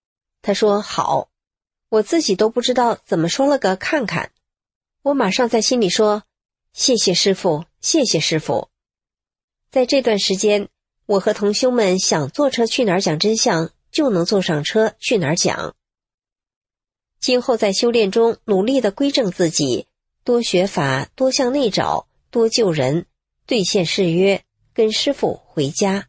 他说好，我自己都不知道怎么说了个看看。我马上在心里说，谢谢师父，谢谢师父。在这段时间，我和同修们想坐车去哪儿讲真相，就能坐上车去哪儿讲。今后在修炼中努力地归正自己，多学法，多向内找，多救人，兑现誓约，跟师父回家。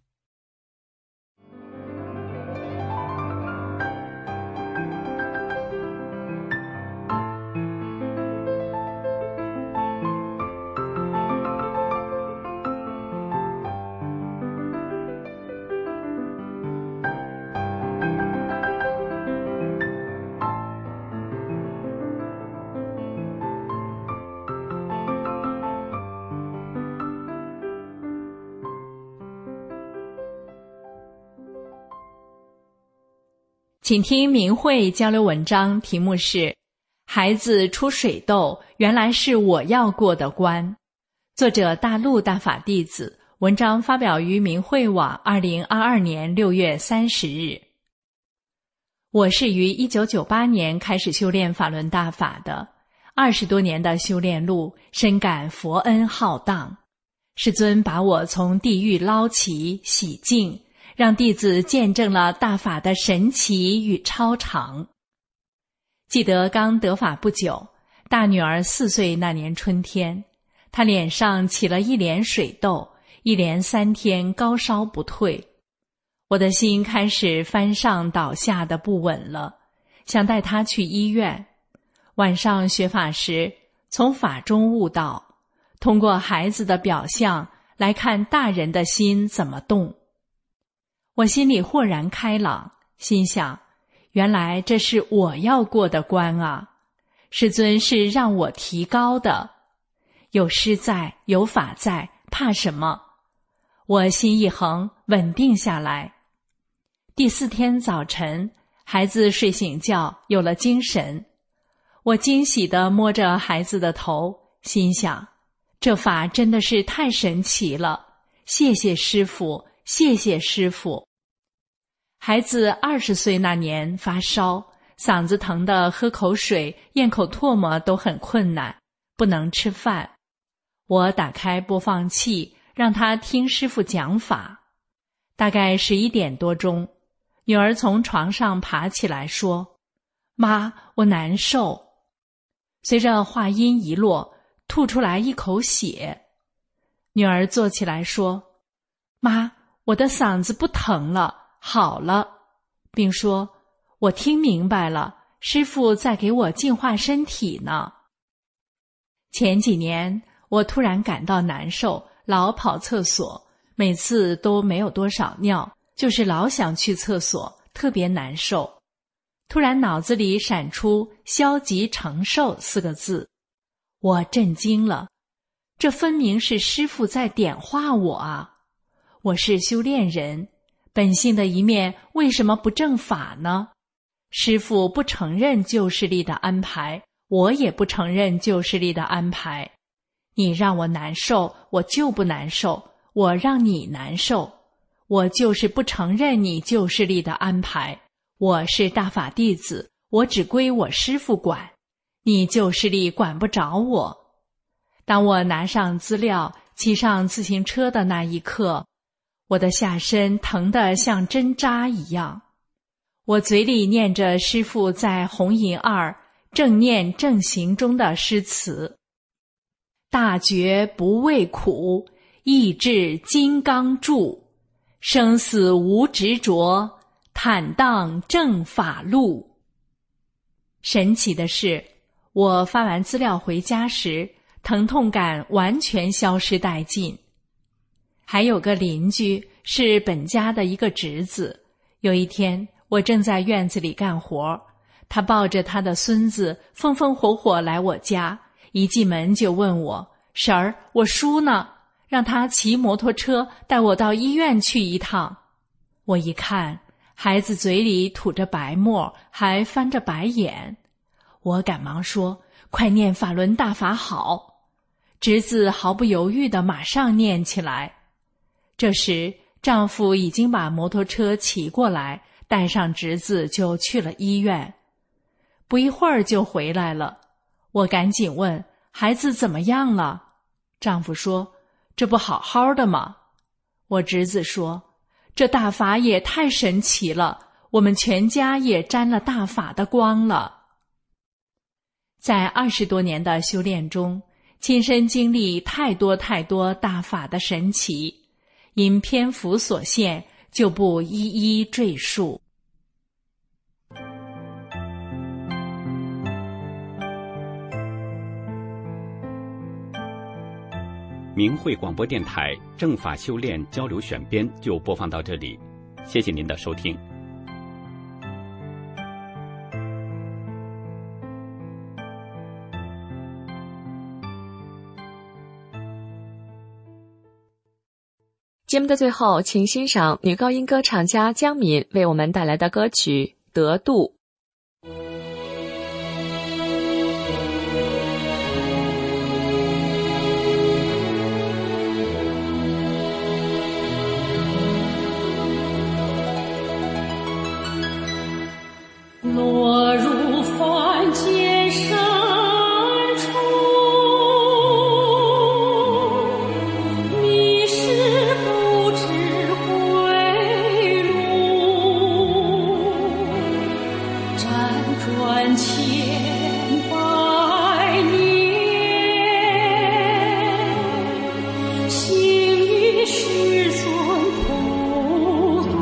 请听明慧交流文章，题目是孩子出水痘，原来是我要过的关。作者大陆大法弟子，文章发表于明慧网二零二二年六月三十日。我是于一九九八年开始修炼法轮大法的，二十多年的修炼路，深感佛恩浩荡。世尊把我从地狱捞起洗净，让弟子见证了大法的神奇与超常。记得刚得法不久，大女儿四岁那年春天，她脸上起了一脸水痘，一连三天高烧不退。我的心开始翻上倒下的不稳了，想带她去医院。晚上学法时，从法中悟道，通过孩子的表象来看大人的心怎么动。我心里豁然开朗，心想，原来这是我要过的关啊！世尊是让我提高的，有师在，有法在，怕什么？我心一横，稳定下来。第四天早晨，孩子睡醒觉，有了精神。我惊喜地摸着孩子的头，心想，这法真的是太神奇了，谢谢师父，谢谢师父。孩子二十岁那年发烧，嗓子疼得喝口水、咽口唾沫都很困难，不能吃饭。我打开播放器，让他听师父讲法。大概十一点多钟，女儿从床上爬起来说：“妈，我难受。”随着话音一落，吐出来一口血。女儿坐起来说：“妈，我的嗓子不疼了。”好了，并说，我听明白了，师父在给我净化身体呢。前几年我突然感到难受，老跑厕所，每次都没有多少尿，就是老想去厕所，特别难受。突然脑子里闪出消极承受四个字，我震惊了，这分明是师父在点化我啊！我是修炼人，本性的一面为什么不正法呢？师父不承认旧势力的安排，我也不承认旧势力的安排。你让我难受，我就不难受；我让你难受，我就是不承认你旧势力的安排。我是大法弟子，我只归我师父管，你旧势力管不着我。当我拿上资料，骑上自行车的那一刻，我的下身疼得像针扎一样。我嘴里念着师父在红银二正念正行中的诗词：大觉不畏苦，意志金刚柱，生死无执着，坦荡正法路。神奇的是，我发完资料回家时，疼痛感完全消失殆尽。还有个邻居是本家的一个侄子，有一天我正在院子里干活，他抱着他的孙子风风火火来我家，一进门就问我：“婶儿，我叔呢？让他骑摩托车带我到医院去一趟。”我一看，孩子嘴里吐着白沫，还翻着白眼。我赶忙说：“快念法轮大法好！”侄子毫不犹豫地马上念起来。这时丈夫已经把摩托车骑过来， 带上侄子就去了医院。不一会儿就回来了，我赶紧问孩子怎么样了。丈夫说，这不好好的吗？我侄子说，这大法也太神奇了，我们全家也沾了大法的光了。在二十多年的修炼中，亲身经历太多太多大法的神奇，因篇幅所限，就不一一赘述。 明慧广播电台正法修炼交流选编就播放到这里，谢谢您的收听。 节目的最后，请欣赏女高音歌唱家江敏为我们带来的歌曲《得度》。 落入凡间深处，迷失不知归路，辗转千百年，幸与师尊同度。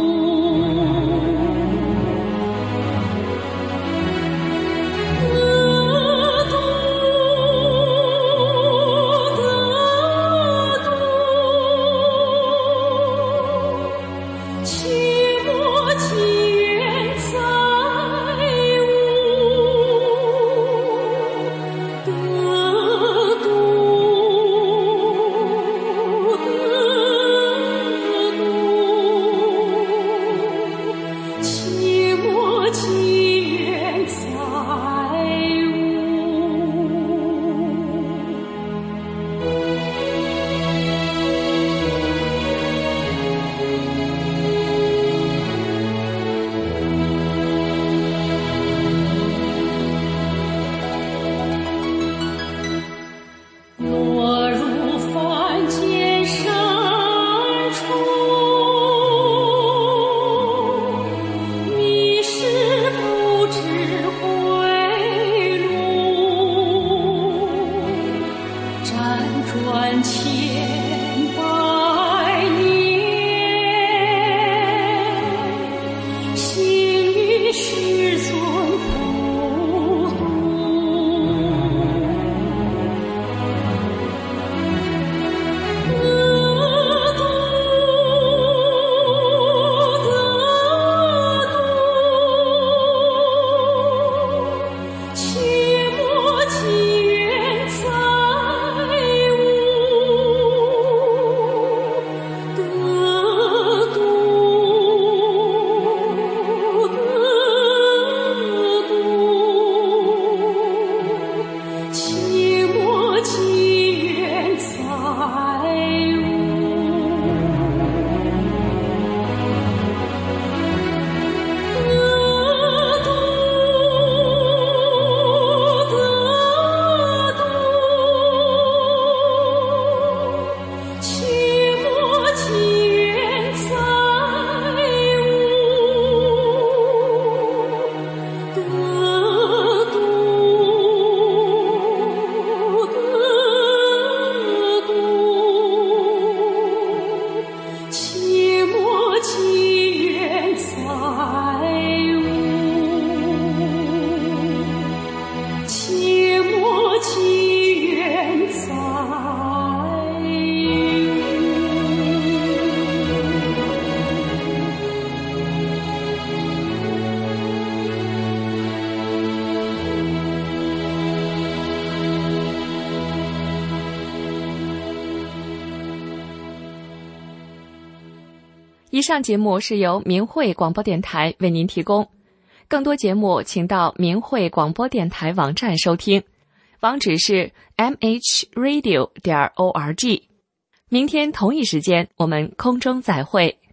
以上节目是由明慧广播电台为您提供，更多节目请到明慧广播电台网站收听，网址是 m h radio 点 org。明天同一时间我们空中再会。